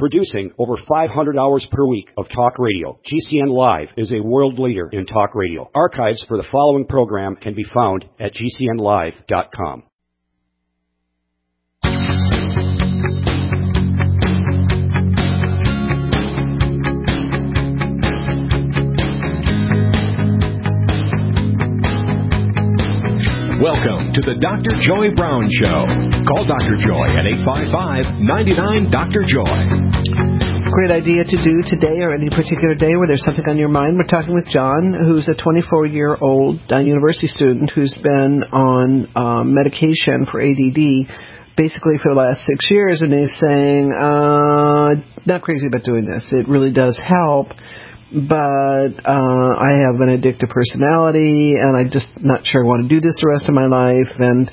Producing over 500 hours per week of talk radio, GCN Live is a world leader in talk radio. Archives for the following program can be found at gcnlive.com. Welcome to the Dr. Joy Brown Show. Call Dr. Joy at 855-99-DR-JOY. Great idea to do today or any particular day where there's something on your mind. We're talking with John, who's a 24-year-old university student who's been on medication for ADD basically for the last 6 years, and he's saying, not crazy about doing this. It really does help. But I have an addictive personality, and I'm just not sure I want to do this the rest of my life. And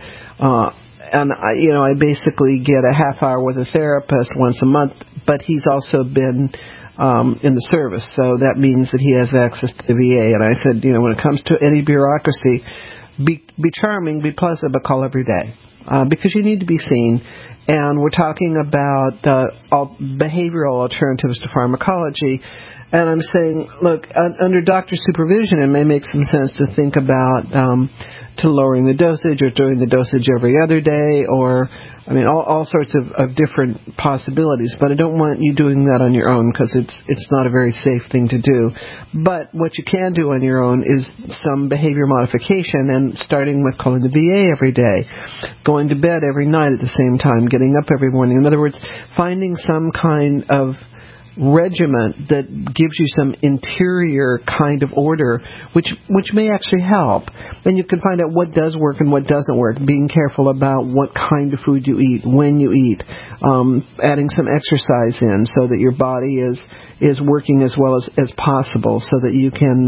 I basically get a half hour with a therapist once a month. But he's also been in the service, so that means that he has access to the VA. And I said, when it comes to any bureaucracy, be charming, be pleasant, but call every day because you need to be seen. And we're talking about behavioral alternatives to pharmacology. And I'm saying, look, under doctor supervision, it may make some sense to think about to lowering the dosage or doing the dosage every other day or, all sorts of different possibilities. But I don't want you doing that on your own because it's not a very safe thing to do. But what you can do on your own is some behavior modification, and starting with calling the VA every day, going to bed every night at the same time, getting up every morning. In other words, finding some kind of regiment that gives you some interior kind of order, which may actually help. And you can find out what does work and what doesn't work, being careful about what kind of food you eat, when you eat, adding some exercise in so that your body is working as well as possible, so that you can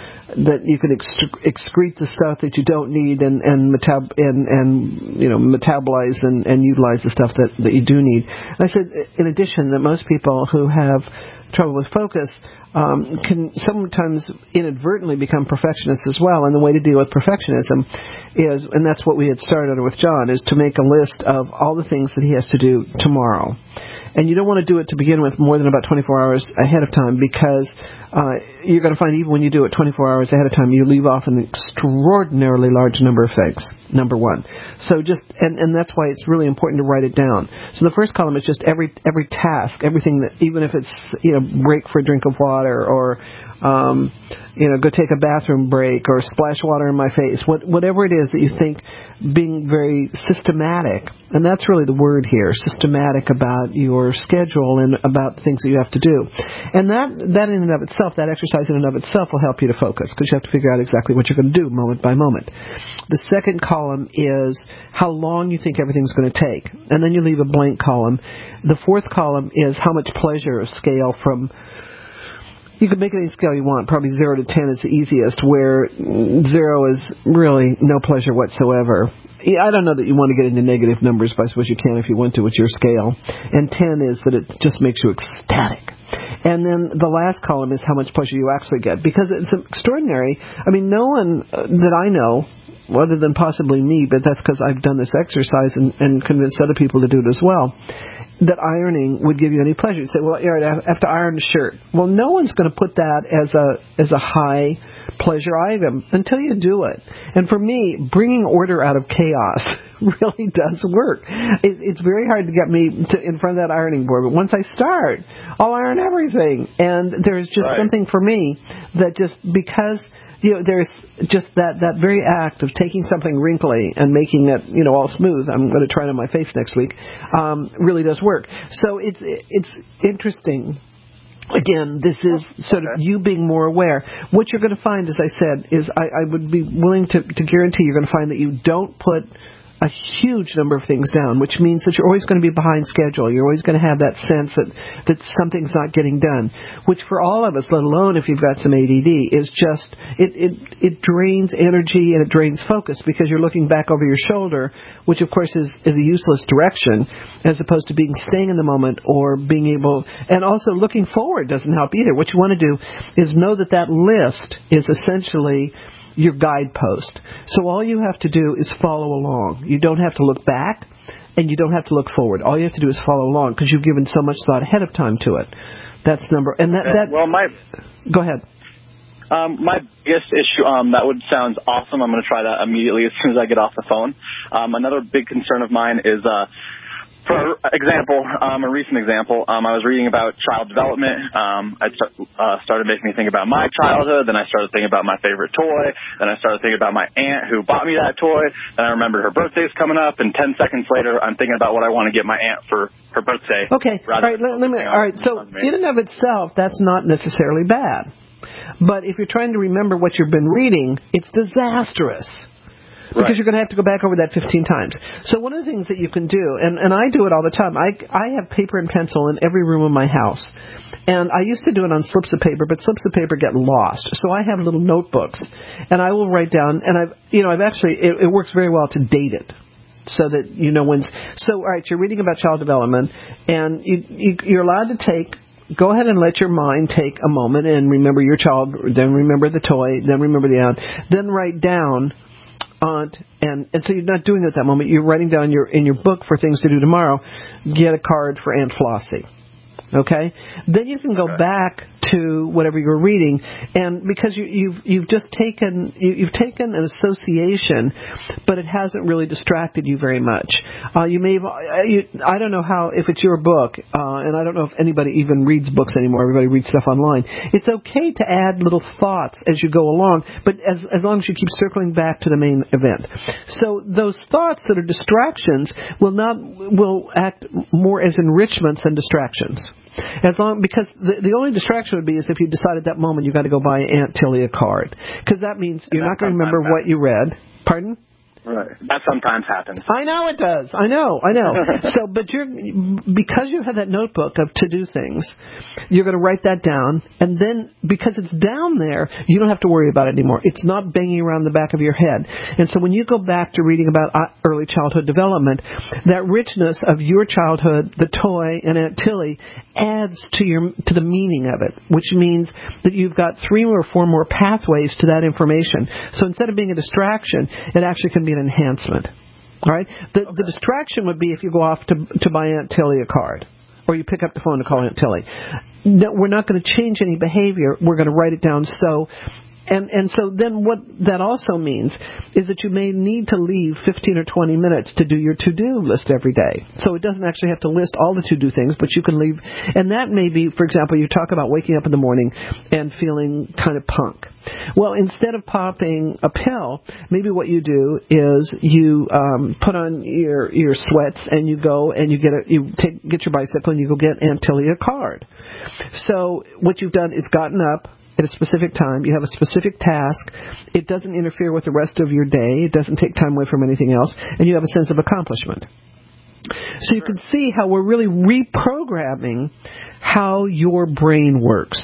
excrete the stuff that you don't need and metabolize and utilize the stuff that you do need. And I said, in addition, that most people who have trouble with focus can sometimes inadvertently become perfectionists as well. And the way to deal with perfectionism is, and that's what we had started with John, is to make a list of all the things that he has to do tomorrow. And you don't want to do it to begin with more than about 24 hours ahead of time, because you're going to find even when you do it 24 hours ahead of time, you leave off an extraordinarily large number of things, number one. So and that's why it's really important to write it down. So the first column is just every task, everything that, even if it's, break for a drink of water or, go take a bathroom break or splash water in my face, whatever it is that you think, being very systematic, and that's really the word here, systematic about your schedule and about the things that you have to do. And that in and of itself, that exercise in and of itself will help you to focus, because you have to figure out exactly what you're going to do moment by moment. The second column is how long you think everything's going to take, and then you leave a blank column. The fourth column is how much pleasure scale from, you can make any scale you want. Probably 0 to 10 is the easiest, where 0 is really no pleasure whatsoever. I don't know that you want to get into negative numbers, but I suppose you can if you want to with your scale. And 10 is that it just makes you ecstatic. And then the last column is how much pleasure you actually get, because it's extraordinary. No one that I know, other than possibly me, but that's because I've done this exercise and convinced other people to do it as well, that ironing would give you any pleasure. You'd say, well, I have to iron a shirt. Well, no one's going to put that as a high pleasure item until you do it. And for me, bringing order out of chaos really does work. It's very hard to get me in front of that ironing board, but once I start, I'll iron everything. And there's just something for me that just because there's just that very act of taking something wrinkly and making it, all smooth. I'm going to try it on my face next week. Really does work. So it's interesting. Again, this is sort of you being more aware. What you're going to find, as I said, is I would be willing to guarantee you're going to find that you don't put a huge number of things down, which means that you're always going to be behind schedule. You're always going to have that sense that something's not getting done, which for all of us, let alone if you've got some ADD, is just, it drains energy and it drains focus, because you're looking back over your shoulder, which of course is a useless direction, as opposed to staying in the moment or being able, and also looking forward doesn't help either. What you want to do is know that list is essentially your guidepost. So all you have to do is follow along. You don't have to look back. and you don't have to look forward. All you have to do is follow along because you've given so much thought ahead of time to it. That's number. And that. Well, Go ahead. My biggest issue, that would sound awesome. I'm going to try that immediately as soon as I get off the phone. Another big concern of mine is, for example, a recent example, I was reading about child development. It started making me think about my childhood. Then I started thinking about my favorite toy. Then I started thinking about my aunt who bought me that toy. Then I remembered her birthday's coming up, and 10 seconds later, I'm thinking about what I want to get my aunt for her birthday. Okay. All right. All right. So in and of itself, that's not necessarily bad. But if you're trying to remember what you've been reading, it's disastrous. Because you're going to have to go back over that 15 times. So one of the things that you can do, and I do it all the time, I have paper and pencil in every room of my house. And I used to do it on slips of paper, but slips of paper get lost. So I have little notebooks, and I will write down, and I've actually, it works very well to date it. So that you know when's, so all right, you're reading about child development, and you're allowed to go ahead and let your mind take a moment and remember your child, then remember the toy, then remember the aunt, then write down aunt, and so you're not doing it at that moment. You're writing down in your book for things to do tomorrow. Get a card for Aunt Flossie. Okay? Then you can go back to whatever you're reading, and because you've just taken an association, but it hasn't really distracted you very much. You may have, I don't know how, if it's your book, and I don't know if anybody even reads books anymore. Everybody reads stuff online. It's okay to add little thoughts as you go along, but as long as you keep circling back to the main event. So those thoughts that are distractions will act more as enrichments than distractions. Because the only distraction would be is if you decide at that moment you've got to go buy Aunt Tilly a card. Because that means you're not going to remember what you read. Pardon? Right. That sometimes happens. I know it does. I know. So, but because you have that notebook of to-do things, you're going to write that down, and then because it's down there, you don't have to worry about it anymore. It's not banging around the back of your head. And so when you go back to reading about early childhood development, that richness of your childhood, the toy, and Aunt Tilly adds to the meaning of it, which means that you've got 3 or 4 more pathways to that information. So instead of being a distraction, it actually can be an enhancement. All right? The distraction would be if you go off to buy Aunt Tilly a card, or you pick up the phone to call Aunt Tilly. No, we're not going to change any behavior. We're going to write it down. And so then what that also means is that you may need to leave 15 or 20 minutes to do your to-do list every day. So it doesn't actually have to list all the to-do things, but you can leave. And that may be, for example, you talk about waking up in the morning and feeling kind of punk. Well, instead of popping a pill, maybe what you do is you put on your sweats and you go and you get your bicycle and you go get Aunt Tilly a card. So what you've done is gotten up at a specific time. You have a specific task. It doesn't interfere with the rest of your day. It doesn't take time away from anything else. And you have a sense of accomplishment. So you can see how we're really reprogramming how your brain works.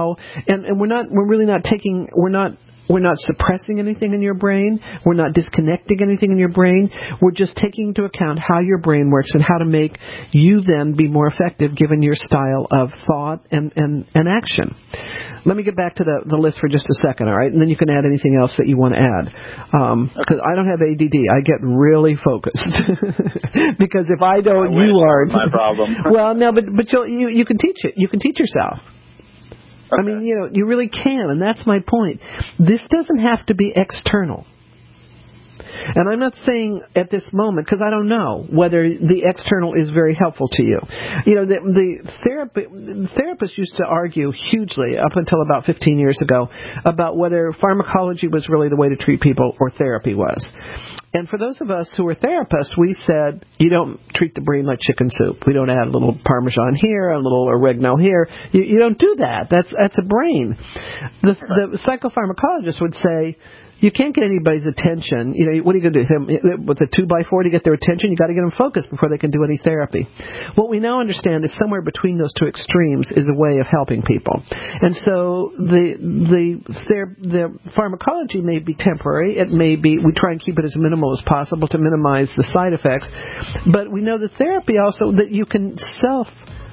We're not suppressing anything in your brain. We're not disconnecting anything in your brain. We're just taking into account how your brain works and how to make you then be more effective given your style of thought and action. Let me get back to the list for just a second, all right? And then you can add anything else that you want to add. Because I don't have ADD. I get really focused. Because if I don't, you aren't. My problem. Well, no, but you can teach it. You can teach yourself. Okay. I mean, you really can, and that's my point. This doesn't have to be external. And I'm not saying at this moment, because I don't know whether the external is very helpful to you. The therapists used to argue hugely up until about 15 years ago about whether pharmacology was really the way to treat people or therapy was. And for those of us who are therapists, we said, you don't treat the brain like chicken soup. We don't add a little Parmesan here, a little oregano here. You don't do that. That's a brain. The psychopharmacologist would say, you can't get anybody's attention. What are you going to do? With a 2x4 to get their attention? You got to get them focused before they can do any therapy. What we now understand is somewhere between those two extremes is a way of helping people. And so the pharmacology may be temporary. It may be, we try and keep it as minimal as possible to minimize the side effects. But we know that therapy also, that you can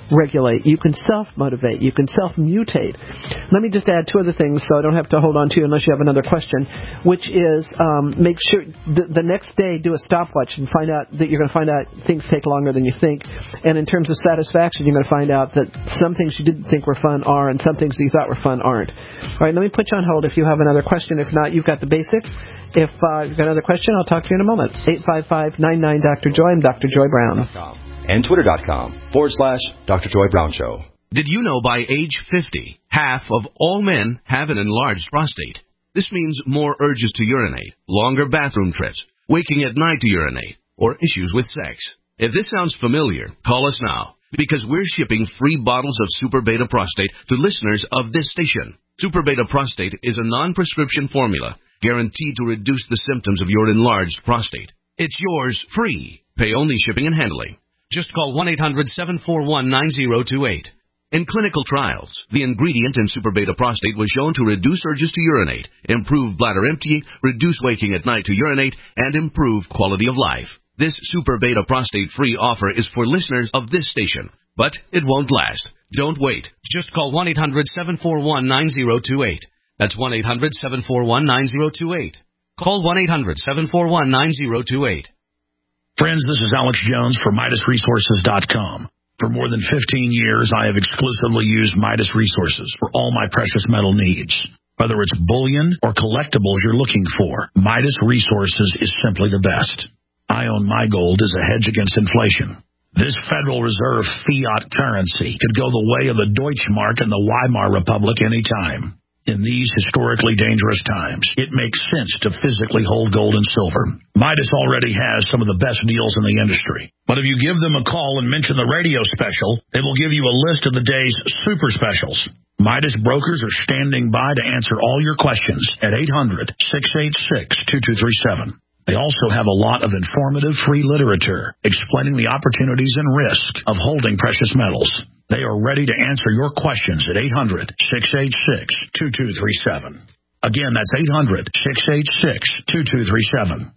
self-regulate. You can self-motivate. You can self-mutate. Let me just add two other things so I don't have to hold on to you unless you have another question, which is make sure the next day do a stopwatch and find out that you're going to find out things take longer than you think. And in terms of satisfaction, you're going to find out that some things you didn't think were fun are and some things that you thought were fun aren't. All right, let me put you on hold if you have another question. If not, you've got the basics. If you've got another question, I'll talk to you in a moment. 855-99-Dr. Joy. I'm Dr. Joy Brown. And Twitter.com/Dr. Joy Brown Show. Did you know by age 50, half of all men have an enlarged prostate? This means more urges to urinate, longer bathroom trips, waking at night to urinate, or issues with sex. If this sounds familiar, call us now, because we're shipping free bottles of Super Beta Prostate to listeners of this station. Super Beta Prostate is a non-prescription formula guaranteed to reduce the symptoms of your enlarged prostate. It's yours free. Pay only shipping and handling. Just call 1-800-741-9028. In clinical trials, the ingredient in Super Beta Prostate was shown to reduce urges to urinate, improve bladder emptying, reduce waking at night to urinate, and improve quality of life. This Super Beta Prostate free offer is for listeners of this station, but it won't last. Don't wait. Just call 1-800-741-9028. That's 1-800-741-9028. Call 1-800-741-9028. Friends, this is Alex Jones for MidasResources.com. For more than 15 years, I have exclusively used Midas Resources for all my precious metal needs. Whether it's bullion or collectibles you're looking for, Midas Resources is simply the best. I own my gold as a hedge against inflation. This Federal Reserve fiat currency could go the way of the Deutschmark and the Weimar Republic anytime. In these historically dangerous times, it makes sense to physically hold gold and silver. Midas already has some of the best deals in the industry. But if you give them a call and mention the radio special, they will give you a list of the day's super specials. Midas brokers are standing by to answer all your questions at 800-686-2237. They also have a lot of informative free literature explaining the opportunities and risks of holding precious metals. They are ready to answer your questions at 800-686-2237. Again, that's 800-686-2237.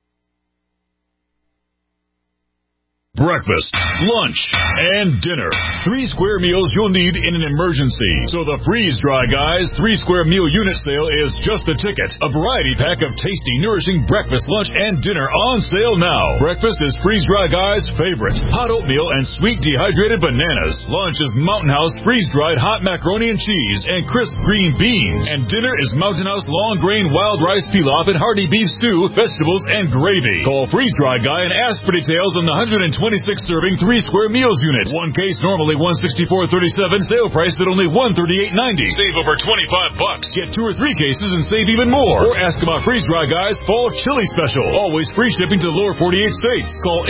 Breakfast, lunch, and dinner. 3 square meals you'll need in an emergency. So the Freeze Dry Guys 3 square meal unit sale is just a ticket. A variety pack of tasty, nourishing breakfast, lunch, and dinner on sale now. Breakfast is Freeze Dry Guys' favorite. Hot oatmeal and sweet dehydrated bananas. Lunch is Mountain House freeze-dried hot macaroni and cheese and crisp green beans. And dinner is Mountain House long-grain wild rice pilaf and hearty beef stew, vegetables, and gravy. Call Freeze Dry Guy and ask for details on the 126-serving 3 square meals unit. One case normally $164.37. Sale price at only $138.90. Save over $25. Get 2 or 3 cases and save even more. Or ask about Freeze Dry Guys Fall Chili Special. Always free shipping to the lower 48 states. Call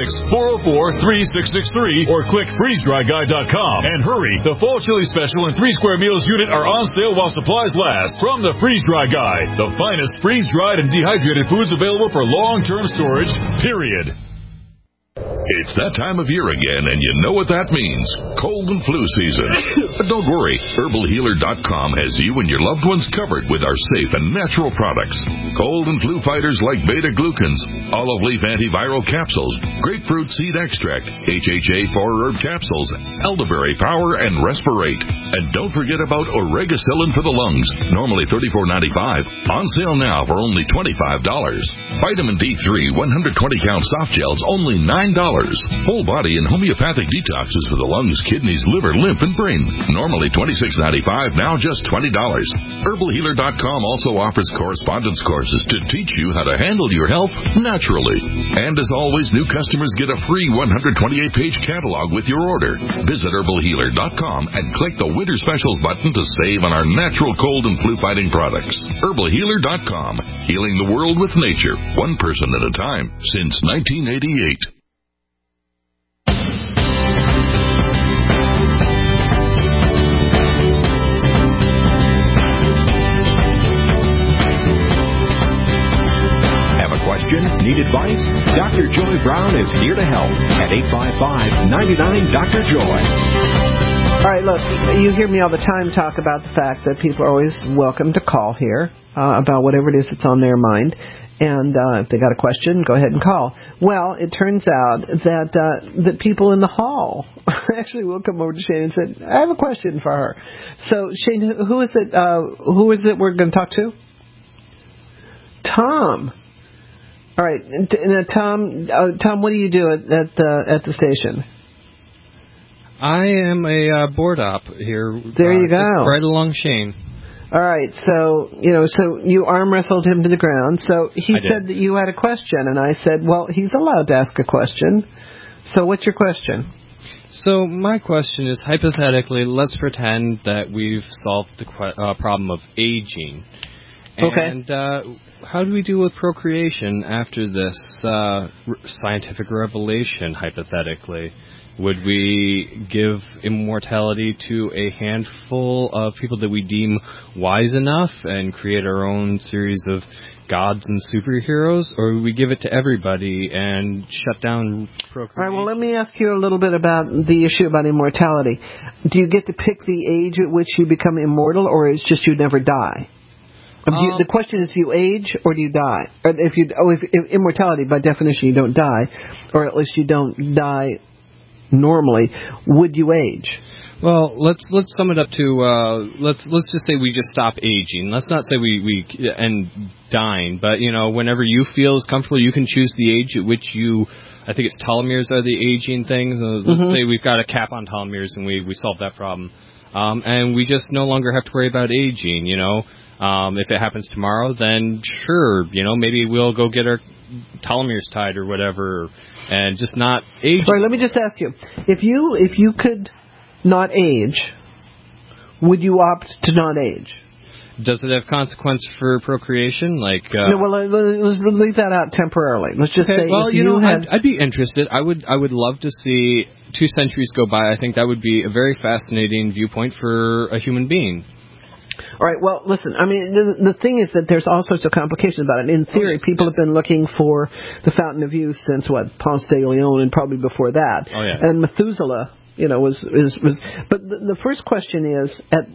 866-404-3663 or click freezedryguy.com. And hurry, the Fall Chili Special and 3 square meals unit are on sale while supplies last. From the Freeze Dry Guy, the finest freeze-dried and dehydrated foods available for long-term storage, period. It's that time of year again, and you know what that means. Cold and flu season. But don't worry. HerbalHealer.com has you and your loved ones covered with our safe and natural products. Cold and flu fighters like beta-glucans, olive leaf antiviral capsules, grapefruit seed extract, HHA 4-herb capsules, elderberry power, and respirate. And don't forget about Oregacillin for the lungs, normally $34.95. On sale now for only $25. Vitamin D3 120-count soft gels, only $9. Whole body and homeopathic detoxes for the lungs, kidneys, liver, lymph, and brain. Normally $26.95, now just $20. HerbalHealer.com also offers correspondence courses to teach you how to handle your health naturally. And as always, new customers get a free 128-page catalog with your order. Visit HerbalHealer.com and click the Winter Specials button to save on our natural cold and flu-fighting products. HerbalHealer.com, healing the world with nature, one person at a time, since 1988. Need advice? Dr. Joy Brown is here to help at 855-99-Dr. Joy. All right, look, you hear me all the time talk about the fact that people are always welcome to call here about whatever it is that's on their mind. And if they got a question, go ahead and call. Well, it turns out that people in the hall actually will come over to Shane and say, I have a question for her. So, Shane, who is it we're going to talk to? Tom. All right. Now, Tom, what do you do at the station? I am a board op here. There you go. Just right along Shane. All right, so you arm wrestled him to the ground. So he said that you had a question, and I said, well, he's allowed to ask a question. So what's your question? So my question is, hypothetically, let's pretend that we've solved the problem of aging. Okay. And how do we deal with procreation after this scientific revelation, hypothetically? Would we give immortality to a handful of people that we deem wise enough and create our own series of gods and superheroes? Or would we give it to everybody and shut down procreation? All right, well, let me ask you a little bit about the issue about immortality. Do you get to pick the age at which you become immortal, or is it just you never die? The question is, do you age or do you die? Or if immortality, by definition, you don't die, or at least you don't die normally. Would you age? Well, let's sum it up to let's just say we just stop aging. Let's not say we end dying, but whenever you feel is comfortable, you can choose the age at which you. I think it's telomeres are the aging things. Let's say we've got a cap on telomeres and we solve that problem, and we just no longer have to worry about aging. If it happens tomorrow, then sure, maybe we'll go get our telomeres tied or whatever. And just not age. Sorry, let me just ask you: if you could not age, would you opt to not age? Does it have consequence for procreation? No, well, let's leave that out temporarily. Let's just say. Well, I'd be interested. I would love to see 2 centuries go by. I think that would be a very fascinating viewpoint for a human being. All right, well, listen, I mean, the thing is that there's all sorts of complications about it. In theory, people have been looking for the fountain of youth since, Ponce de Leon and probably before that. Oh, yeah. And Methuselah, was. But the first question is,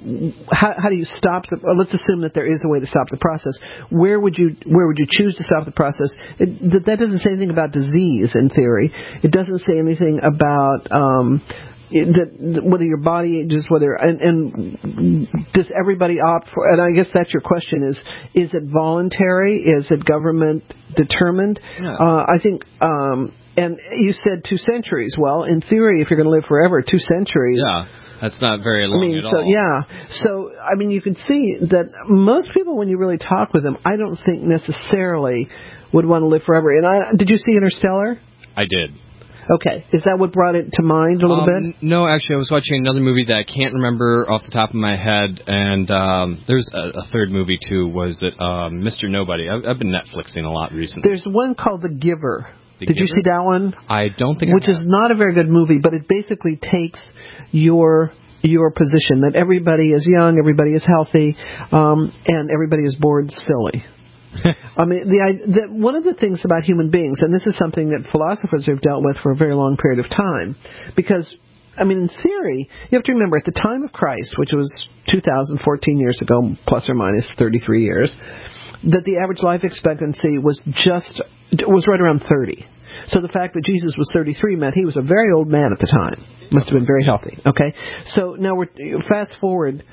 how do you stop let's assume that there is a way to stop the process. Where would you choose to stop the process? That doesn't say anything about disease, in theory. It doesn't say anything about... whether your body ages, and does everybody opt for? And I guess that's your question: is it voluntary? Is it government determined? Yeah. I think. And you said 2 centuries. Well, in theory, if you're going to live forever, 2 centuries. Yeah, that's not very long at all. Yeah. So I mean, you can see that most people, when you really talk with them, I don't think necessarily would want to live forever. And did you see Interstellar? I did. Okay. Is that what brought it to mind a little bit? No, actually, I was watching another movie that I can't remember off the top of my head, and there's a third movie, too. Was it Mr. Nobody? I've been Netflixing a lot recently. There's one called The Giver. Did you see that one? I don't think Which is not a very good movie, but it basically takes your position that everybody is young, everybody is healthy, and everybody is bored silly. I mean, one of the things about human beings, and this is something that philosophers have dealt with for a very long period of time, because, I mean, in theory, you have to remember, at the time of Christ, which was 2,014 years ago, plus or minus 33 years, that the average life expectancy was right around 30. So the fact that Jesus was 33 meant he was a very old man at the time. Must have been very healthy. Okay, so now we're fast forward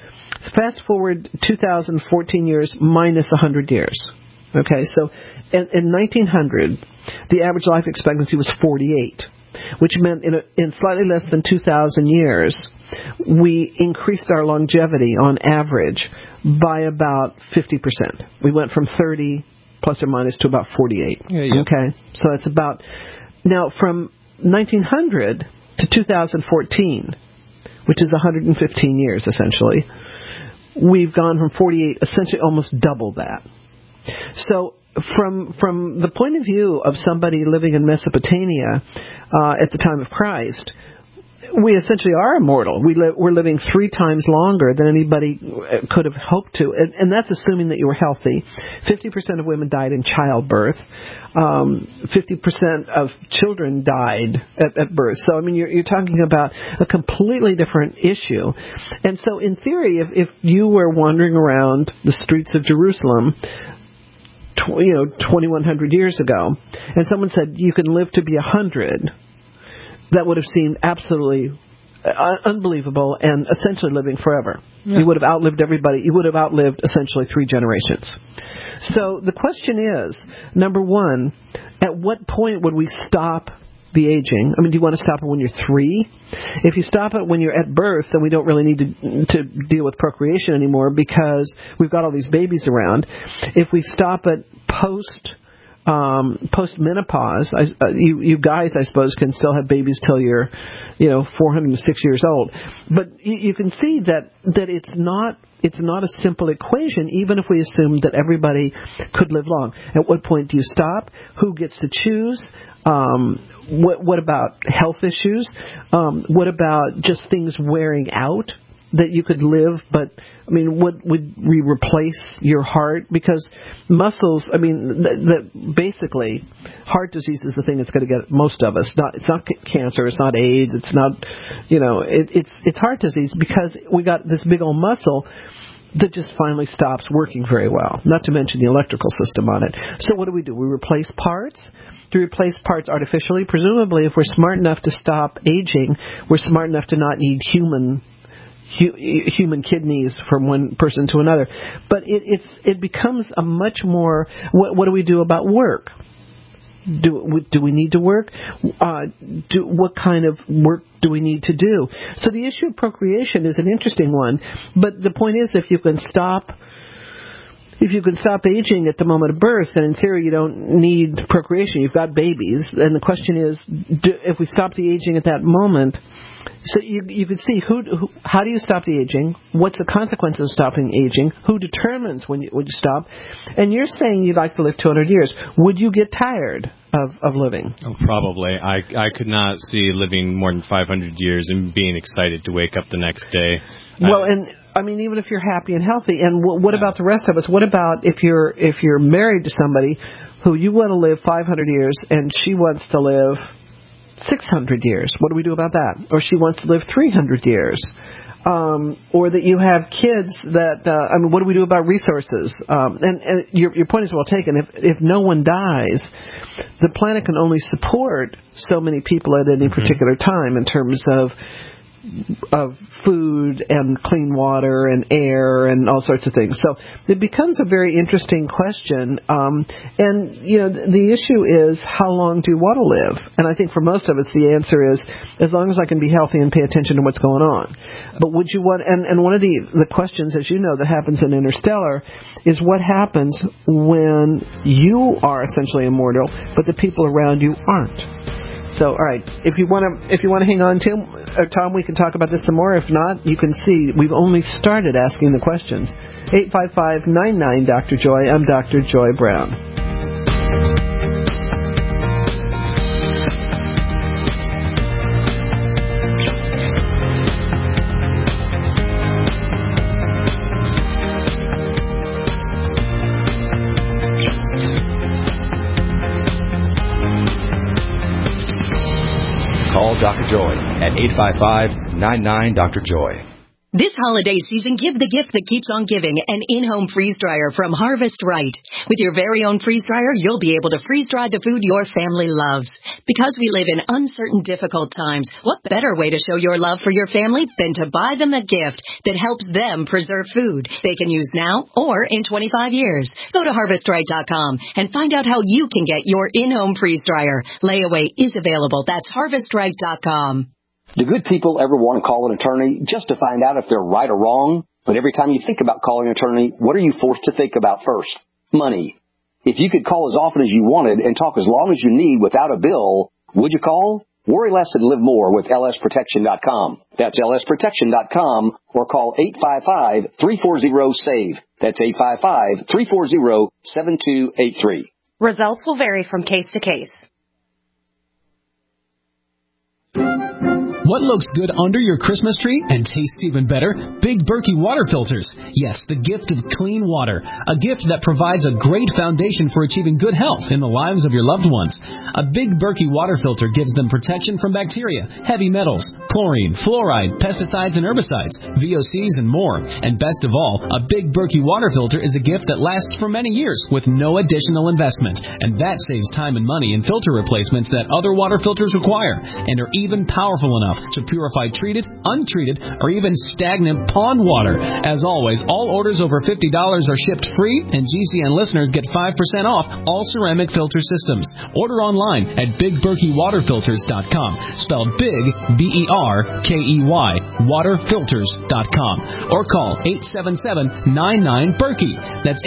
2,014 years minus 100 years. Okay, so in 1900, the average life expectancy was 48, which meant in slightly less than 2,000 years, we increased our longevity on average by about 50%. We went from 30 plus or minus to about 48. Yeah. Okay, so it's about... Now, from 1900 to 2014, which is 115 years, essentially, we've gone from 48, essentially almost double that. So from the point of view of somebody living in Mesopotamia at the time of Christ, we essentially are immortal. We're living 3 times longer than anybody could have hoped to, and that's assuming that you were healthy. 50% of women died in childbirth. 50% of children died at birth. So, I mean, you're talking about a completely different issue. And so, in theory, if you were wandering around the streets of Jerusalem, 2,100 years ago, and someone said you can live to be 100, that would have seemed absolutely unbelievable and essentially living forever. Yeah. You would have outlived everybody. You would have outlived essentially 3 generations. So the question is, number one, at what point would we stop the aging? I mean, do you want to stop it when you're 3? If you stop it when you're at birth, then we don't really need to deal with procreation anymore because we've got all these babies around. If we stop it post-menopause, you guys, I suppose, can still have babies till you're, 406 years old. But you can see that it's not a simple equation, even if we assume that everybody could live long. At what point do you stop? Who gets to choose? What about health issues? What about just things wearing out? That you could live, but I mean, would we replace your heart? Because muscles, I mean, basically, heart disease is the thing that's going to get most of us. It's not cancer, it's not AIDS, it's not, it's heart disease because we got this big old muscle that just finally stops working very well. Not to mention the electrical system on it. So what do? We replace parts. To replace parts artificially. Presumably, if we're smart enough to stop aging, we're smart enough to not need human kidneys from one person to another. But it becomes a much more, what do we do about work? Do we need to work? What kind of work do we need to do? So the issue of procreation is an interesting one. But the point is, if you can stop aging at the moment of birth, then in theory you don't need procreation. You've got babies. And the question is, if we stop the aging at that moment, so you could see how do you stop the aging? What's the consequences of stopping aging? Who determines when you stop? And you're saying you'd like to live 200 years. Would you get tired of living? Oh, probably. I could not see living more than 500 years and being excited to wake up the next day. Well, and I mean, even if you're happy and healthy, and what about the rest of us? What about if you're married to somebody who you want to live 500 years and she wants to live 600 years? What do we do about that? Or she wants to live 300 years. Or that you have kids that, what do we do about resources? And your point is well taken. If no one dies, the planet can only support so many people at any particular time in terms of food and clean water and air and all sorts of things. So it becomes a very interesting question. And, the issue is how long do you want to live? And I think for most of us, the answer is as long as I can be healthy and pay attention to what's going on. But would you want, and one of the questions, as you know, that happens in Interstellar is what happens when you are essentially immortal, but the people around you aren't. So, all right, if you want to hang on, Tom, we can talk about this some more. If not, you can see we've only started asking the questions. 855-99-Dr. Joy. I'm Dr. Joy Brown. Call Dr. Joy at 855-99-Dr. Joy. This holiday season, give the gift that keeps on giving, an in-home freeze dryer from Harvest Right. With your very own freeze dryer, you'll be able to freeze dry the food your family loves. Because we live in uncertain, difficult times, what better way to show your love for your family than to buy them a gift that helps them preserve food they can use now or in 25 years. Go to harvestright.com and find out how you can get your in-home freeze dryer. Layaway is available. That's harvestright.com. Do good people ever want to call an attorney just to find out if they're right or wrong? But every time you think about calling an attorney, what are you forced to think about first? Money. If you could call as often as you wanted and talk as long as you need without a bill, would you call? Worry less and live more with lsprotection.com. That's lsprotection.com or call 855-340-SAVE. That's 855-340-7283. Results will vary from case to case. What looks good under your Christmas tree and tastes even better? Big Berkey water filters. Yes, the gift of clean water. A gift that provides a great foundation for achieving good health in the lives of your loved ones. A Big Berkey water filter gives them protection from bacteria, heavy metals, chlorine, fluoride, pesticides and herbicides, VOCs and more. And best of all, a Big Berkey water filter is a gift that lasts for many years with no additional investment. And that saves time and money in filter replacements that other water filters require and are even powerful enough to purify treated, untreated, or even stagnant pond water. As always, all orders over $50 are shipped free, and GCN listeners get 5% off all ceramic filter systems. Order online at BigBerkeyWaterFilters.com, spelled Big, Berkey, waterfilters.com, or call 877-99-BERKEY. That's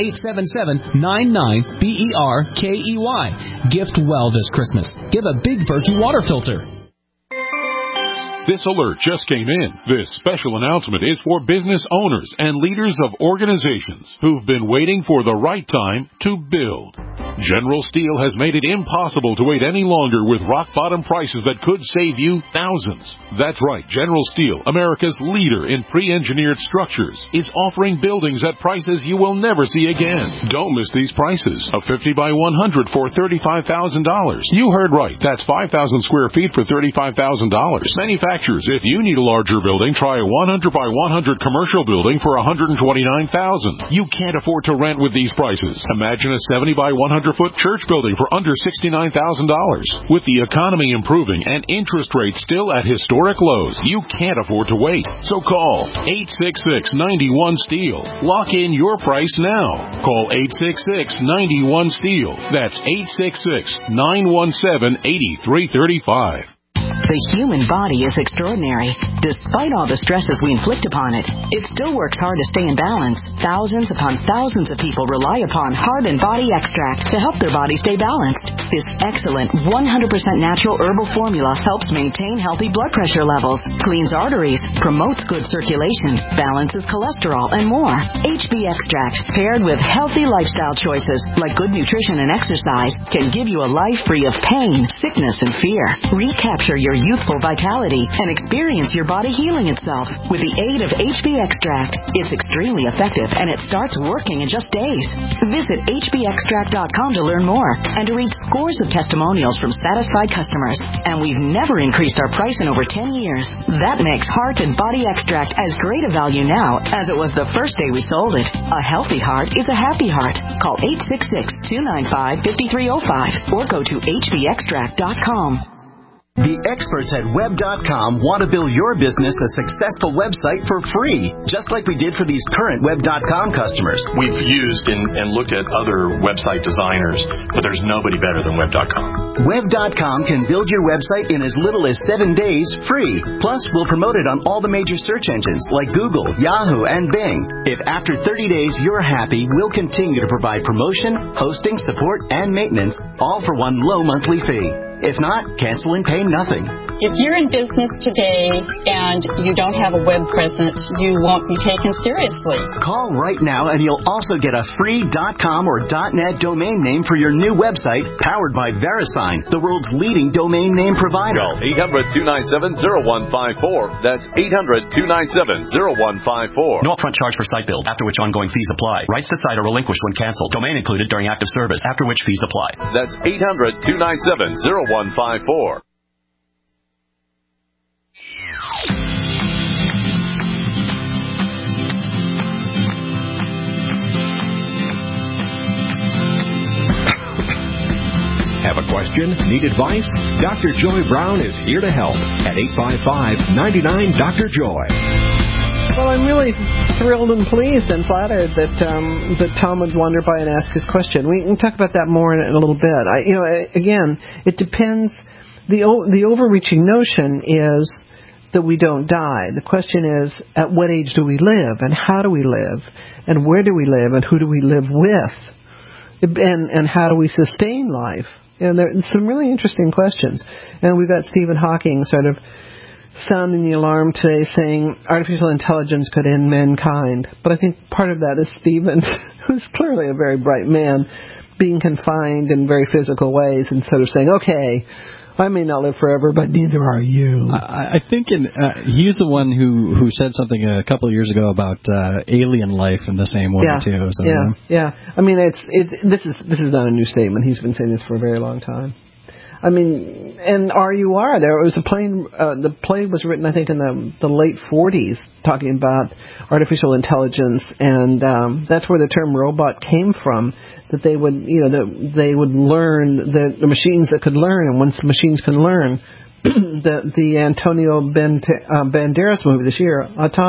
877-99-BERKEY. Gift well this Christmas. Give a Big Berkey water filter. This alert just came in. This special announcement is for business owners and leaders of organizations who've been waiting for the right time to build. General Steel has made it impossible to wait any longer with rock-bottom prices that could save you thousands. That's right, General Steel, America's leader in pre-engineered structures, is offering buildings at prices you will never see again. Don't miss these prices. A 50 by 100 for $35,000. You heard right. That's 5,000 square feet for $35,000. Manufacturers, if you need a larger building, try a 100 by 100 commercial building for $129,000. You can't afford to rent with these prices. Imagine a 70 by 100-foot church building for under $69,000. With the economy improving and interest rates still at historic lows, you can't afford to wait. So call 866-91-STEEL. Lock in your price now. Call 866-91-STEEL. That's 866-917-8335. The human body is extraordinary. Despite all the stresses we inflict upon it, it still works hard to stay in balance. Thousands upon thousands of people rely upon Heart and Body Extract to help their body stay balanced. This excellent 100% natural herbal formula helps maintain healthy blood pressure levels, cleans arteries, promotes good circulation, balances cholesterol, and more. HB Extract, paired with healthy lifestyle choices like good nutrition and exercise, can give you a life free of pain, sickness, and fear. Recapture your youthful vitality and experience your body healing itself with the aid of HB Extract. It's extremely effective and it starts working in just days. Visit hbextract.com to learn more and to read scores of testimonials from satisfied customers. And we've never increased our price in over 10 years. That makes Heart and Body Extract as great a value now as it was the first day we sold it. A healthy heart is a happy heart. Call 866-295-5305 or go to hbextract.com. The experts at Web.com want to build your business a successful website for free, just like we did for these current Web.com customers. We've used and looked at other website designers, but there's nobody better than Web.com. Web.com can build your website in as little as 7 days free. Plus, we'll promote it on all the major search engines like Google, Yahoo, and Bing. If after 30 days you're happy, we'll continue to provide promotion, hosting, support, and maintenance, all for one low monthly fee. If not, cancel and pay nothing. If you're in business today and you don't have a web presence, you won't be taken seriously. Call right now and you'll also get a free .com or .net domain name for your new website powered by VeriSign, the world's leading domain name provider. Call 800-297-0154. That's 800-297-0154. No upfront charge for site build, after which ongoing fees apply. Rights to site are relinquished when canceled. Domain included during active service, after which fees apply. That's 800-297-0154. Have a question? Need advice? Dr. Joy Brown is here to help at 855-99-DR-JOY. Well, I'm really thrilled and pleased and flattered that Tom would wander by and ask his question. We can talk about that more in a little bit. Again, it depends. The overreaching notion is that we don't die. The question is, at what age do we live, and how do we live, and where do we live, and who do we live with, and how do we sustain life? And there are some really interesting questions. And we've got Stephen Hawking sort of sounding the alarm today, saying artificial intelligence could end mankind. But I think part of that is Stephen, who's clearly a very bright man, being confined in very physical ways and sort of saying, okay, I may not live forever, but neither are you. I think he's the one who said something a couple of years ago about alien life in the same way too. So, yeah. I mean, this is not a new statement. He's been saying this for a very long time. I mean, and RUR, there was a plane, the play was written, I think, in the late 40s, talking about artificial intelligence, and that's where the term robot came from, that they would, they would learn, the machines that could learn, and once machines can learn, the Antonio Banderas movie this year,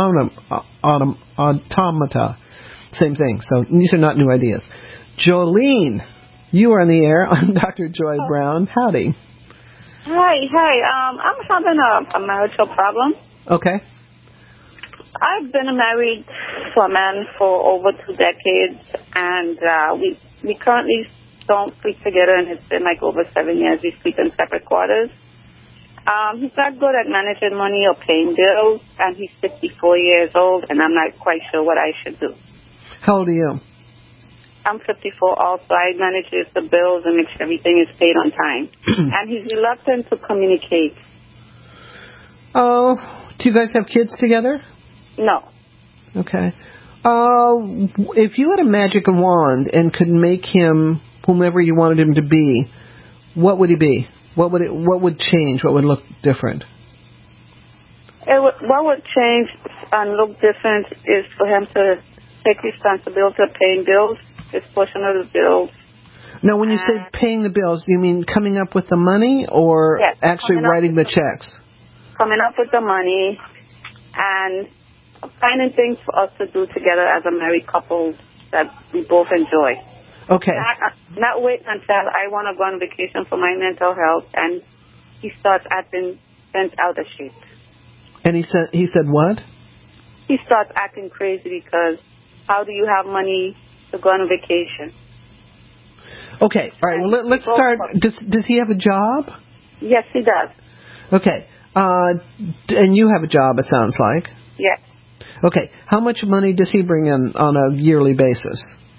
Automata, same thing. So these are not new ideas. Jolene, you are on the air. I'm Dr. Joy Brown. Howdy. Hi. I'm having a marital problem. Okay. I've been married to a man for over 2 decades, and we currently don't sleep together, and it's been like over 7 years. We sleep in separate quarters. He's not good at managing money or paying bills, and he's 54 years old, and I'm not quite sure what I should do. How old are you? I'm 54 also. I manage the bills and make sure everything is paid on time. And he's reluctant to communicate. Oh, do you guys have kids together? No. Okay. If you had a magic wand and could make him whomever you wanted him to be, what would he be? What would change? What would look different? What would change and look different is for him to take responsibility of paying bills, his portion of the bills. Now, when you say paying the bills, do you mean coming up with the money or actually writing the checks? Coming up with the money and finding things for us to do together as a married couple that we both enjoy. Okay. Not wait until I want to go on vacation for my mental health and he starts acting bent out of shape. And he said what? He starts acting crazy because how do you have money to go on vacation? Okay. All right. Well, let's start. Does he have a job? Yes, he does. Okay. And you have a job, it sounds like. Yes. Okay. How much money does he bring in on a yearly basis?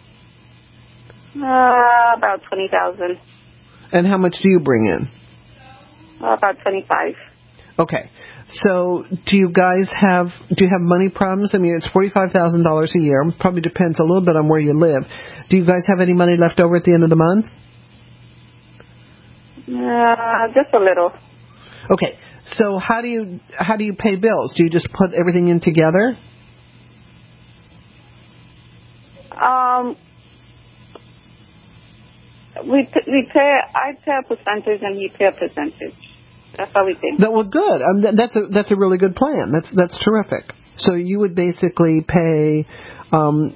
About $20,000. And how much do you bring in? About $25,000. Okay. So, do you have money problems? I mean, it's $45,000 a year. Probably depends a little bit on where you live. Do you guys have any money left over at the end of the month? Just a little. Okay. So, how do you pay bills? Do you just put everything in together? I pay a percentage and he pay a percentage. That's how we pay. Well, good. That's a really good plan. That's terrific. So you would basically pay about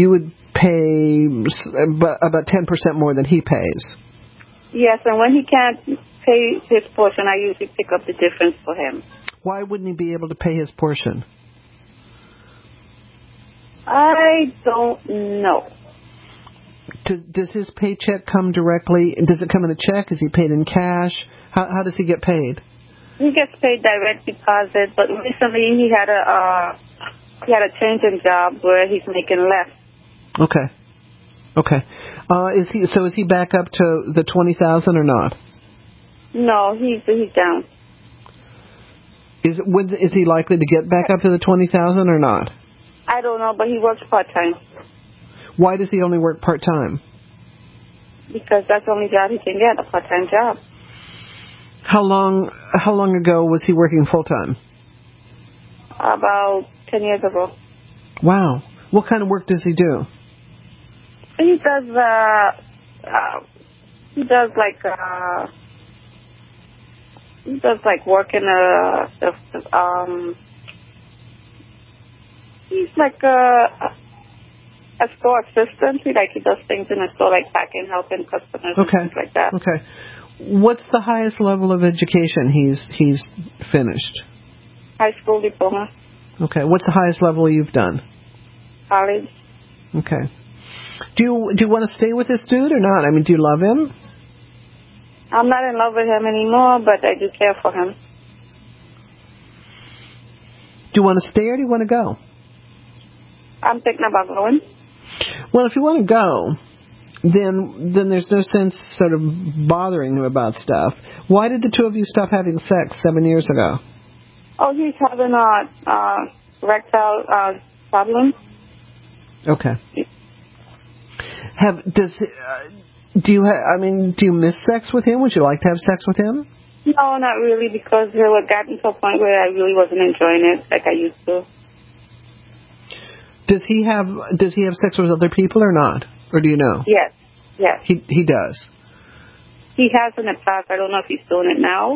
10% more than he pays. Yes, and when he can't pay his portion, I usually pick up the difference for him. Why wouldn't he be able to pay his portion? I don't know. Does his paycheck come directly? Does it come in a check? Is he paid in cash? How does he get paid? He gets paid direct deposit, but recently he had a change in job where he's making less. Okay. Is he back up to the 20,000 or not? No, he's down. Is he likely to get back up to the 20,000 or not? I don't know, but he works part-time. Why does he only work part-time? Because that's the only job he can get, a part-time job. How long ago was he working full-time? About 10 years ago. Wow. What kind of work does he do? He does work in he's like a store assistant. He does things in a store like packing, helping customers and things like that. Okay. What's the highest level of education he's finished? High school diploma. Okay. What's the highest level you've done? College. Okay. Do you want to stay with this dude or not? I mean, do you love him? I'm not in love with him anymore, but I do care for him. Do you want to stay or do you want to go? I'm thinking about going. Well, if you want to go, then there's no sense sort of bothering him about stuff. Why did the two of you stop having sex 7 years ago? Oh, he's having rectal problems. Okay. Do you miss sex with him? Would you like to have sex with him? No, not really, because it had gotten to a point where I really wasn't enjoying it like I used to. Does he have sex with other people or not? Or do you know? Yes. He does. He has in the past. I don't know if he's doing it now.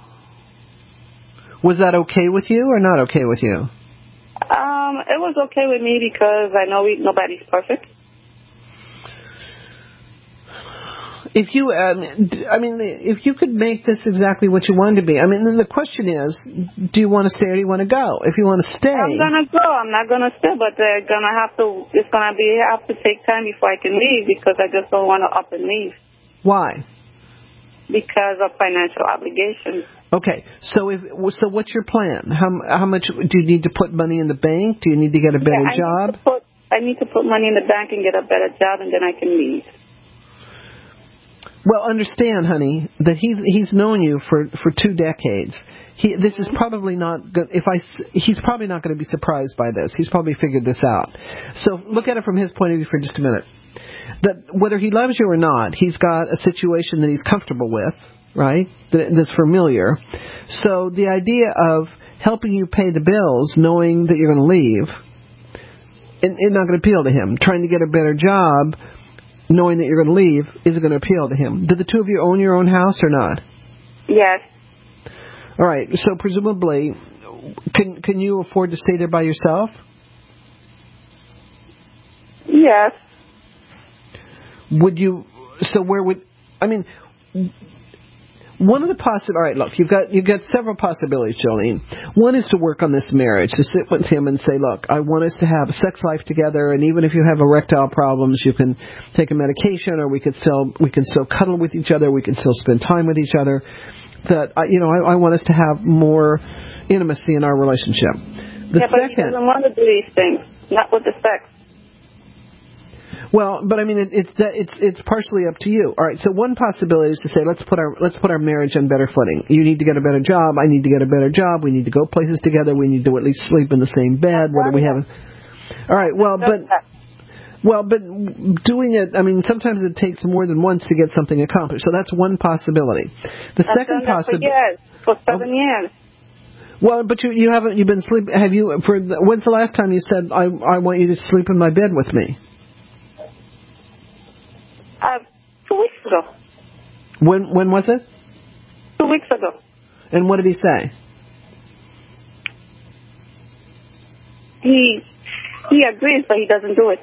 Was that okay with you or not okay with you? It was okay with me because I know nobody's perfect. If you could make this exactly what you wanted to be, then the question is, do you want to stay or do you want to go? If you want to stay, I'm gonna go. I'm not gonna stay, but it's gonna have to take time before I can leave because I just don't want to up and leave. Why? Because of financial obligations. Okay, so what's your plan? How much do you need to put money in the bank? Do you need to get a better job? I need to put money in the bank and get a better job, and then I can leave. Well, understand, honey, that he's known you for 2 decades. This is probably not good. He's probably not going to be surprised by this. He's probably figured this out. So look at it from his point of view for just a minute. That whether he loves you or not, he's got a situation that he's comfortable with, right? That's familiar. So the idea of helping you pay the bills, knowing that you're going to leave, is not going to appeal to him. Trying to get a better job, knowing that you're going to leave, isn't going to appeal to him. Do the two of you own your own house or not? Yes. All right. So presumably, can you afford to stay there by yourself? Yes. Would you? So where would? One of the all right, look, you've got several possibilities, Jolene. One is to work on this marriage, to sit with him and say, look, I want us to have a sex life together, and even if you have erectile problems, you can take a medication, or we can still cuddle with each other, we can still spend time with each other. That I want us to have more intimacy in our relationship. But he doesn't want to do these things, not with the sex. Well, but it's partially up to you. All right. So one possibility is to say, let's put our marriage on better footing. You need to get a better job. I need to get a better job. We need to go places together. We need to at least sleep in the same bed. Whether we have. All right. But doing it. Sometimes it takes more than once to get something accomplished. So that's one possibility. The second possibility. For 7 years. Well, but you haven't. You've been sleeping. Have you? When's the last time you said I want you to sleep in my bed with me? 2 weeks ago. When was it? 2 weeks ago. And what did he say? He agrees, but he doesn't do it.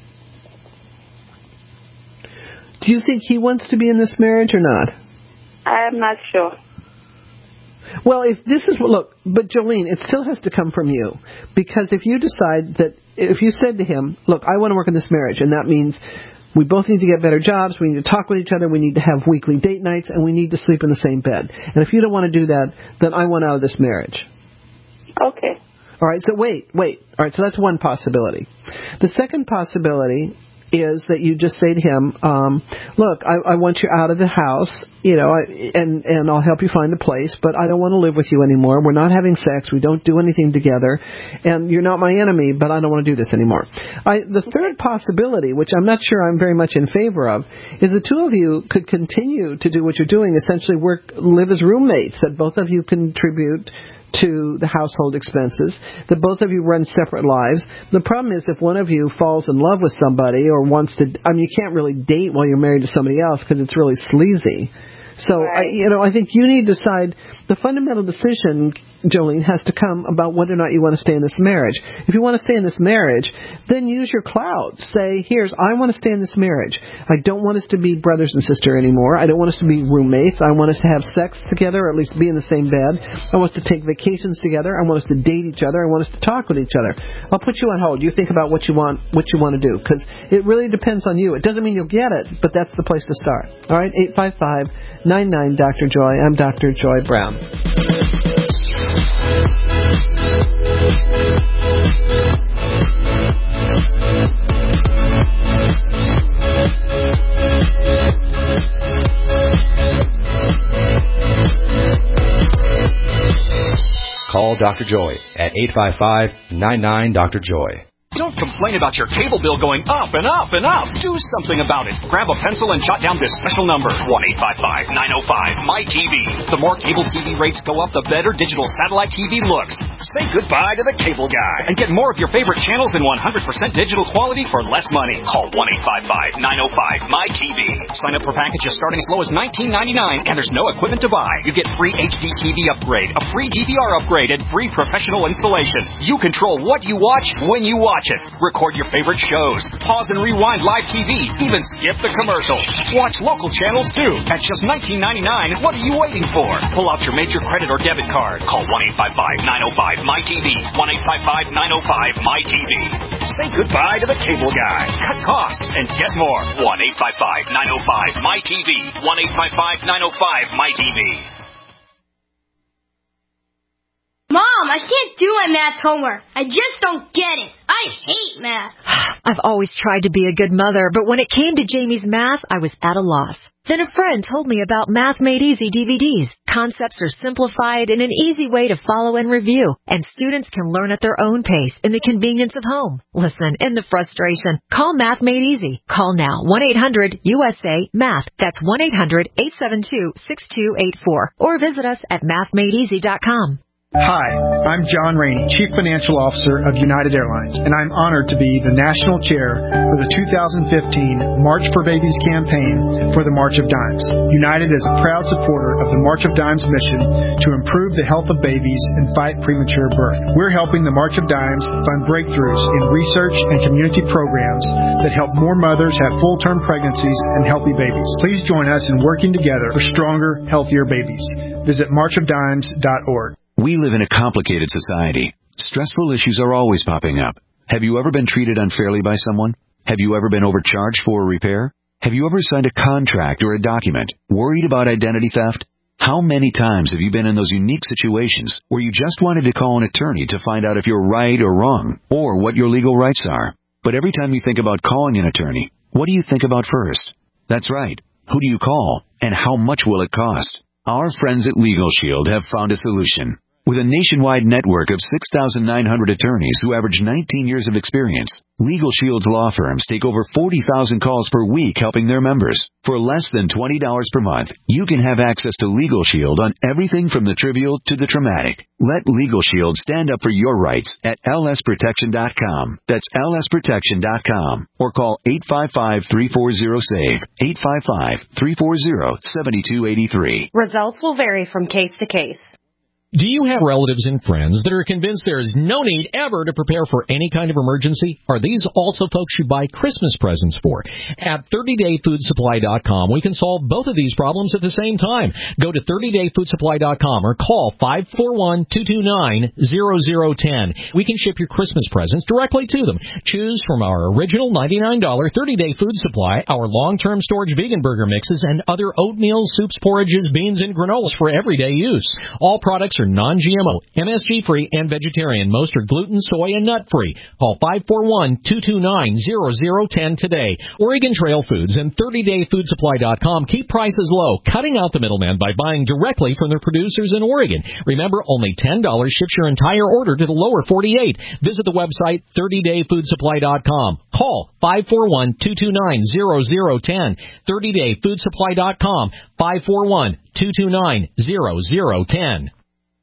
Do you think he wants to be in this marriage or not? I am not sure. Well, if this is but Jolene, it still has to come from you, because if you decide that, if you said to him, look, I want to work in this marriage, and that means we both need to get better jobs, we need to talk with each other, we need to have weekly date nights, and we need to sleep in the same bed. And if you don't want to do that, then I want out of this marriage. Okay. All right, so wait. All right, so that's one possibility. The second possibility is that you just say to him, look, I want you out of the house, and I'll help you find a place, but I don't want to live with you anymore. We're not having sex. We don't do anything together. And you're not my enemy, but I don't want to do this anymore. The third possibility, which I'm not sure I'm very much in favor of, is the two of you could continue to do what you're doing, essentially live as roommates, that both of you contribute to the household expenses, that both of you run separate lives. The problem is if one of you falls in love with somebody or wants to, you can't really date while you're married to somebody else because it's really sleazy. So, right. I think you need to decide. The fundamental decision, Jolene, has to come about whether or not you want to stay in this marriage. If you want to stay in this marriage, then use your clout. Say, I want to stay in this marriage. I don't want us to be brothers and sisters anymore. I don't want us to be roommates. I want us to have sex together, or at least be in the same bed. I want us to take vacations together. I want us to date each other. I want us to talk with each other. I'll put you on hold. You think about what you want to do, because it really depends on you. It doesn't mean you'll get it, but that's the place to start. All right, 855-99 Dr. Joy. I'm Dr. Joy Brown. Dr. Joy at 855-99-DR-JOY. Don't complain about your cable bill going up and up and up. Do something about it. Grab a pencil and jot down this special number, 1-855-905-MY-TV. The more cable TV rates go up, the better digital satellite TV looks. Say goodbye to the cable guy and get more of your favorite channels in 100% digital quality for less money. Call 1-855-905-MY-TV. Sign up for packages starting as low as $19.99, and there's no equipment to buy. You get free HD TV upgrade, a free DVR upgrade, and free professional installation. You control what you watch when you watch it. Record your favorite shows. Pause and rewind live TV. Even skip the commercials. Watch local channels too. At just $19.99, what are you waiting for? Pull out your major credit or debit card. Call 1-855-905-MY-TV. 1-855-905-MY-TV. Say goodbye to the cable guy. Cut costs and get more. 1-855-905-MY-TV. 1-855-905-MY-TV. Mom, I can't do my math homework. I just don't get it. I hate math. I've always tried to be a good mother, but when it came to Jamie's math, I was at a loss. Then a friend told me about Math Made Easy DVDs. Concepts are simplified in an easy way to follow and review, and students can learn at their own pace in the convenience of home. Listen, in the frustration, call Math Made Easy. Call now, 1-800-USA-MATH. That's 1-800-872-6284. Or visit us at mathmadeeasy.com. Hi, I'm John Rainey, Chief Financial Officer of United Airlines, and I'm honored to be the National Chair for the 2015 March for Babies campaign for the March of Dimes. United is a proud supporter of the March of Dimes mission to improve the health of babies and fight premature birth. We're helping the March of Dimes fund breakthroughs in research and community programs that help more mothers have full-term pregnancies and healthy babies. Please join us in working together for stronger, healthier babies. Visit marchofdimes.org. We live in a complicated society. Stressful issues are always popping up. Have you ever been treated unfairly by someone? Have you ever been overcharged for a repair? Have you ever signed a contract or a document worried about identity theft? How many times have you been in those unique situations where you just wanted to call an attorney to find out if you're right or wrong, or what your legal rights are? But every time you think about calling an attorney, what do you think about first? That's right. Who do you call, and how much will it cost? Our friends at Legal Shield have found a solution. With a nationwide network of 6,900 attorneys who average 19 years of experience, Legal Shield's law firms take over 40,000 calls per week helping their members. For less than $20 per month, you can have access to Legal Shield on everything from the trivial to the traumatic. Let Legal Shield stand up for your rights at lsprotection.com. That's lsprotection.com. Or call 855-340-SAVE, 855-340-7283. Results will vary from case to case. Do you have relatives and friends that are convinced there is no need ever to prepare for any kind of emergency? Are these also folks you buy Christmas presents for? At 30dayfoodsupply.com, we can solve both of these problems at the same time. Go to 30dayfoodsupply.com or call 541-229-0010. We can ship your Christmas presents directly to them. Choose from our original $99 30-day food supply, our long-term storage vegan burger mixes, and other oatmeal, soups, porridges, beans, and granolas for everyday use. All products are non-GMO, MSG-free, and vegetarian. Most are gluten, soy, and nut-free. Call 541-229-0010 today. Oregon Trail Foods and 30dayfoodsupply.com keep prices low, cutting out the middleman by buying directly from their producers in Oregon. Remember, only $10 ships your entire order to the lower 48. Visit the website 30dayfoodsupply.com. Call 541-229-0010. 30dayfoodsupply.com. 541-229-0010.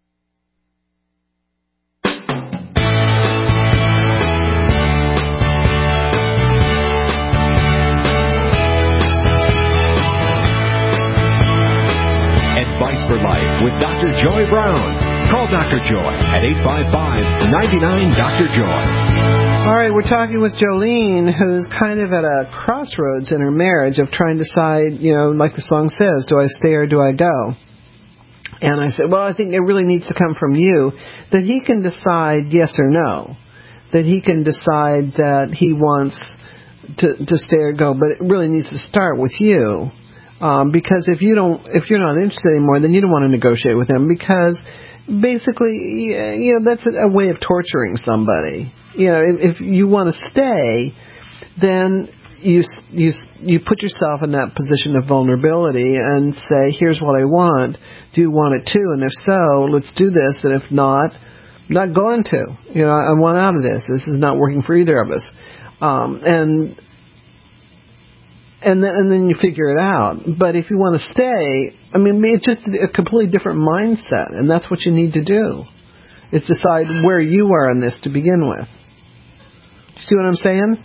Advice for Life with Dr. Joy Brown. Call Dr. Joy at 855-99-DR-JOY. All right, we're talking with Jolene, who's kind of at a crossroads in her marriage of trying to decide, like the song says, do I stay or do I go? And I said, well, I think it really needs to come from you, that he can decide yes or no, that he can decide that he wants to stay or go, but it really needs to start with you. Because if you're not interested anymore, then you don't want to negotiate with him, because basically, that's a way of torturing somebody. If you want to stay, then you put yourself in that position of vulnerability and say, here's what I want. Do you want it too? And if so, let's do this. And if not, Not going to. I want out of this. This is not working for either of us. And then you figure it out. But if you want to stay, it's just a completely different mindset, and that's what you need to do, is decide where you are on this to begin with. See what I'm saying?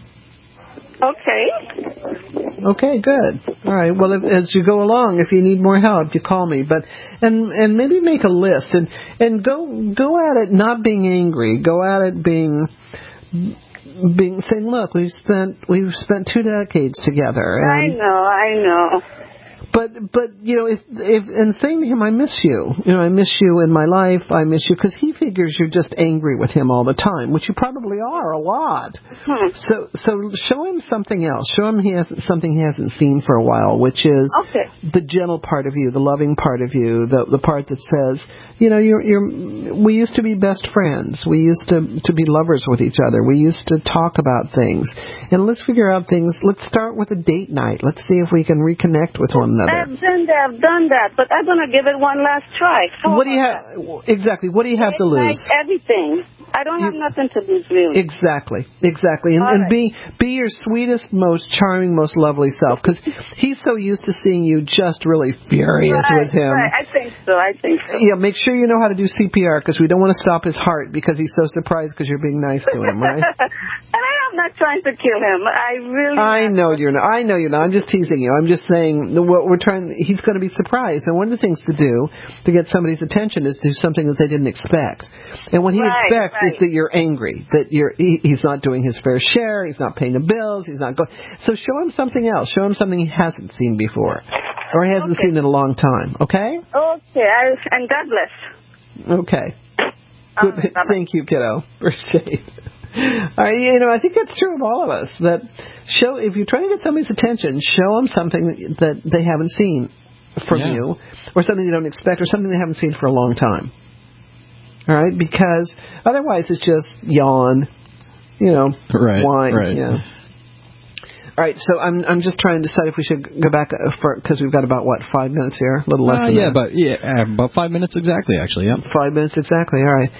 Okay, good. All right. Well, as you go along, if you need more help, you call me. But and maybe make a list and go at it not being angry. Go at it being saying, look, we've spent 2 decades together. And I know. But if saying to him, I miss you. I miss you in my life. I miss you, because he figures you're just angry with him all the time, which you probably are a lot. So show him something else. Show him something he hasn't seen for a while, which is the gentle part of you, the loving part of you, the part that says, we used to be best friends. We used to be lovers with each other. We used to talk about things, and let's figure out things. Let's start with a date night. Let's see if we can reconnect with one another. I've done that, but I'm going to give it one last try. What do you have? Exactly. What do you have to lose? Everything. I don't have nothing to lose, really. Exactly. And be your sweetest, most charming, most lovely self, because he's so used to seeing you just really furious with him. Right. I think so. Yeah, make sure you know how to do CPR, because we don't want to stop his heart because he's so surprised because you're being nice to him, right? And I'm not trying to kill him. I know you're not. I'm just teasing you. I'm just saying what we're trying. He's going to be surprised, and one of the things to do to get somebody's attention is do something that they didn't expect. And what he expects is that you're angry, that he's not doing his fair share, he's not paying the bills, he's not going. So show him something else. Show him something he hasn't seen before, or he hasn't seen in a long time. Okay. And God bless. Okay. Good. Thank you, kiddo. Appreciate it. All right, I think that's true of all of us. That if you're trying to get somebody's attention, show them something that they haven't seen from you, or something they don't expect, or something they haven't seen for a long time. All right, because otherwise it's just yawn, whine. Right. Yeah. All right, so I'm just trying to decide if we should go back because we've got about 5 minutes here, a little less than that. About 5 minutes exactly, actually. Yeah, 5 minutes exactly. All right,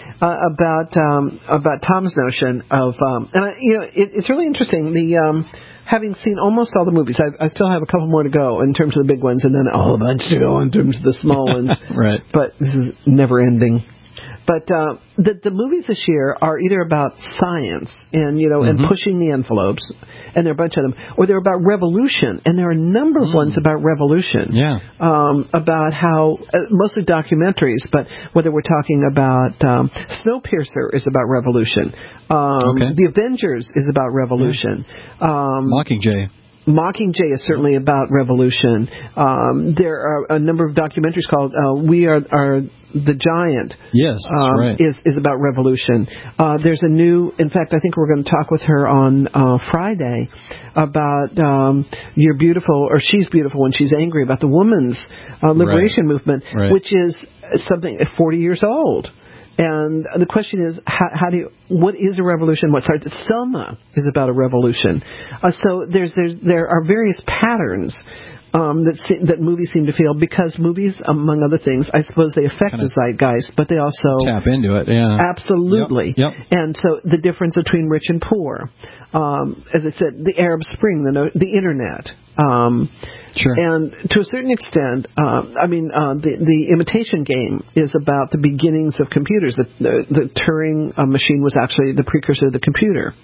about Tom's notion of it's really interesting. Having seen almost all the movies, I still have a couple more to go in terms of the big ones, and then a whole bunch to go in terms of the small ones. Right. But this is never ending. But the movies this year are either about science and and pushing the envelopes, and there are a bunch of them, or they're about revolution, and there are a number of ones about revolution. Yeah. About how mostly documentaries, but whether we're talking about Snowpiercer is about revolution. The Avengers is about revolution. Mockingjay is certainly about revolution. There are a number of documentaries called We Are the Giant. Yes, right. Is about revolution. There's a new, in fact, I think we're going to talk with her on Friday about You're Beautiful, or She's Beautiful When She's Angry, about the women's liberation movement, which is something 40 years old. And the question is, what is a revolution? What starts? Selma is about a revolution. So there are various patterns that movies seem to feel, because movies, among other things, I suppose they affect the zeitgeist, but they also tap into it. Yeah, absolutely. Yep. And so the difference between rich and poor, as I said, the Arab Spring, the internet. Sure. And to a certain extent, the Imitation Game is about the beginnings of computers. The Turing machine was actually the precursor of the computer.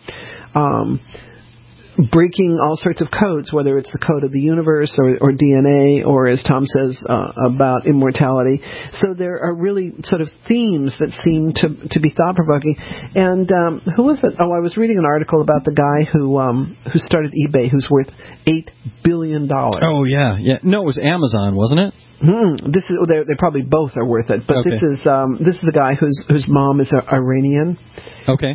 Breaking all sorts of codes, whether it's the code of the universe or DNA, or as Tom says, about immortality. So there are really sort of themes that seem to be thought-provoking. And who was it? Oh, I was reading an article about the guy who started eBay, who's worth $8 billion. Oh, yeah. No, it was Amazon, wasn't it? This is they probably both are worth it, but this is the guy whose mom is Iranian. Okay.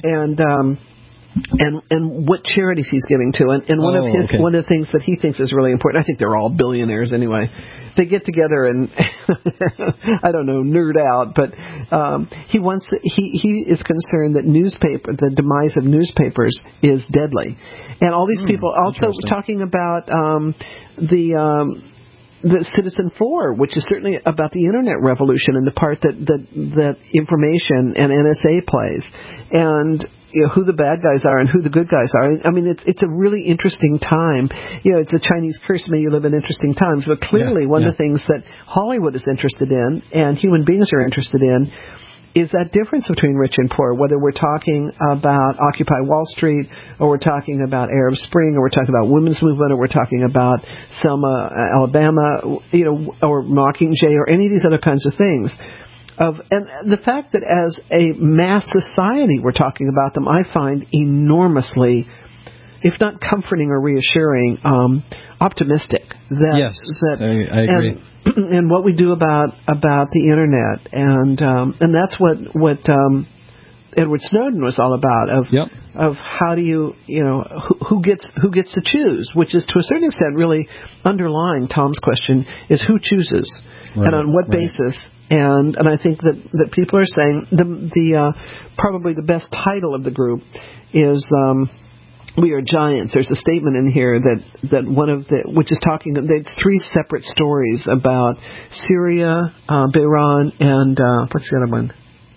And what charities he's giving to, and one of the things that he thinks is really important. I think they're all billionaires anyway. They get together and I don't know, nerd out, but he is concerned that the demise of newspapers is deadly, and all these people also talking about the Citizen4, which is certainly about the internet revolution and the part that information and NSA plays, and who the bad guys are and who the good guys are. I mean, it's a really interesting time. It's a Chinese curse, may you live in interesting times. But clearly, one of the things that Hollywood is interested in and human beings are interested in is that difference between rich and poor, whether we're talking about Occupy Wall Street, or we're talking about Arab Spring, or we're talking about women's movement, or we're talking about Selma, Alabama, or Mockingjay, or any of these other kinds of things. And the fact that as a mass society we're talking about them, I find enormously, if not comforting or reassuring, optimistic. That, I agree. And what we do about the internet, and that's what Edward Snowden was all about. Of how do you who gets to choose, which is to a certain extent really underlying Tom's question is who chooses, and on what basis. And I think that people are saying the probably the best title of the group is We Are Giants. There's a statement in here that one of which is talking. There's 3 separate stories about Syria, Bahrain, and what's the other one?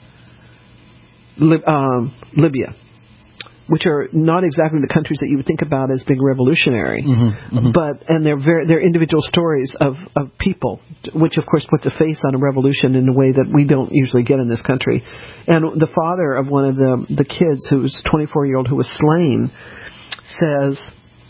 Libya, which are not exactly the countries that you would think about as being revolutionary, but they're individual stories of people, which of course puts a face on a revolution in a way that we don't usually get in this country. And the father of one of the kids, who's 24-year-old, who was slain, says,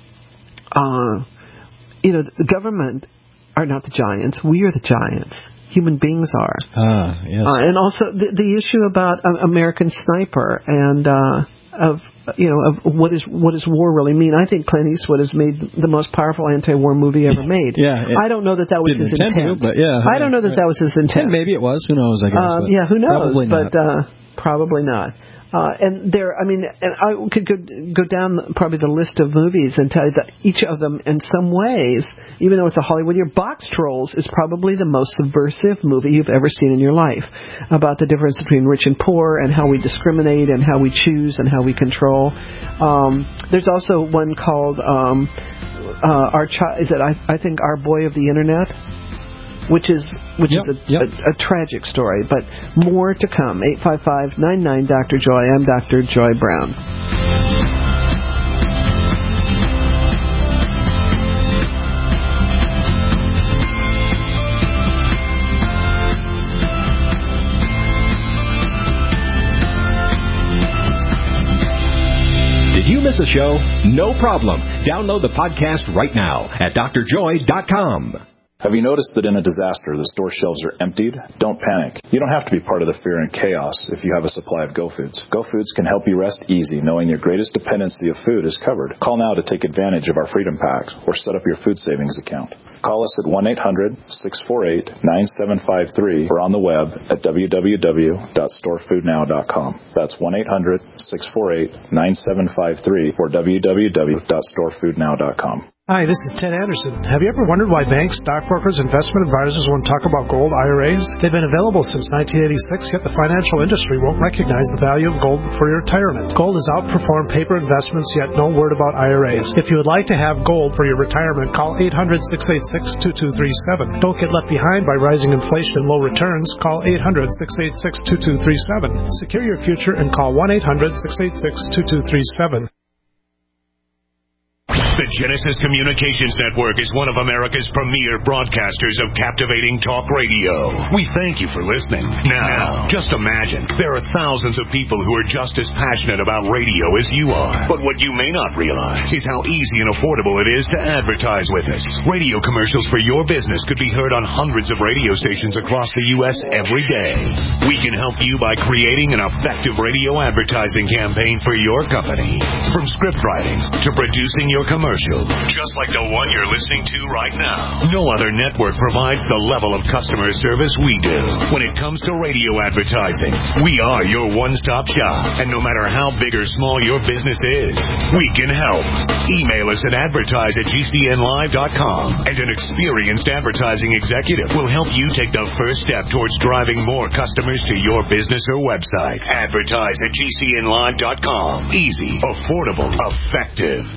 the government are not the giants. We are the giants. Human beings are. Yes. And also the issue about American Sniper and of what does war really mean. I think Clint Eastwood has made the most powerful anti-war movie ever made. I don't know that was his intent. I don't know that was his intent. Maybe it was. Who knows? I guess. Who knows? Probably not. And I could go down probably the list of movies and tell you that each of them, in some ways, even though it's a Hollywood year, Box Trolls is probably the most subversive movie you've ever seen in your life, about the difference between rich and poor and how we discriminate and how we choose and how we control. There's also one called I think Our Boy of the Internet, which is a tragic story, but more to come. 855-99 Dr. Joy. I'm Dr. Joy Brown. Did you miss a show? No problem. Download the podcast right now at drjoy.com. Have you noticed that in a disaster, the store shelves are emptied? Don't panic. You don't have to be part of the fear and chaos if you have a supply of Go Foods. Go Foods can help you rest easy knowing your greatest dependency of food is covered. Call now to take advantage of our Freedom Packs or set up your food savings account. Call us at 1-800-648-9753 or on the web at www.storefoodnow.com. That's 1-800-648-9753 or www.storefoodnow.com. Hi, this is Ted Anderson. Have you ever wondered why banks, stockbrokers, investment advisors won't talk about gold IRAs? They've been available since 1986, yet the financial industry won't recognize the value of gold for your retirement. Gold has outperformed paper investments, yet no word about IRAs. If you would like to have gold for your retirement, call 800-686-2237. Don't get left behind by rising inflation and low returns. Call 800-686-2237. Secure your future and call 1-800-686-2237. The Genesis Communications Network is one of America's premier broadcasters of captivating talk radio. We thank you for listening. Now, just imagine, there are thousands of people who are just as passionate about radio as you are. But what you may not realize is how easy and affordable it is to advertise with us. Radio commercials for your business could be heard on hundreds of radio stations across the U.S. every day. We can help you by creating an effective radio advertising campaign for your company. From script writing to producing your commercial, just like the one you're listening to right now. No other network provides the level of customer service we do. When it comes to radio advertising, we are your one-stop shop. And no matter how big or small your business is, we can help. Email us at advertise@gcnlive.com, and an experienced advertising executive will help you take the first step towards driving more customers to your business or website. Advertise@gcnlive.com. Easy, affordable, effective.